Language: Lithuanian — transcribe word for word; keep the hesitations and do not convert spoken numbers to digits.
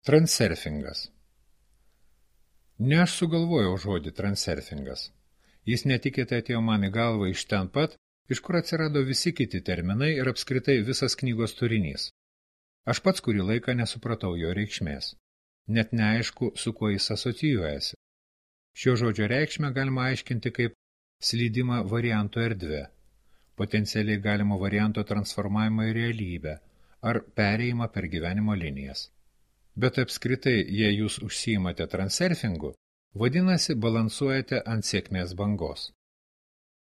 Transurfingas. Ne aš sugalvojau žodį transurfingas. Jis netikėtai atėjo man į galvą iš ten pat, iš kur atsirado visi kiti terminai ir apskritai visas knygos turinys. Aš pats kurį laiką nesupratau jo reikšmės. Net neaišku, su kuo jis asocijuojasi. Šio žodžio reikšmę galima aiškinti kaip slydimą varianto erdvė, potencialiai galimo varianto transformavimą į realybę ar perėjimą per gyvenimo linijas. Bet apskritai, jei jūs užsiimate transurfingu, vadinasi, balansuojate ant sėkmės bangos.